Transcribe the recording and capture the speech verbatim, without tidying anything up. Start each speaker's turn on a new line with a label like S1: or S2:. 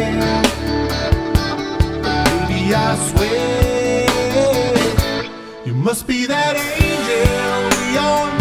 S1: Baby, I swear you must be that angel we all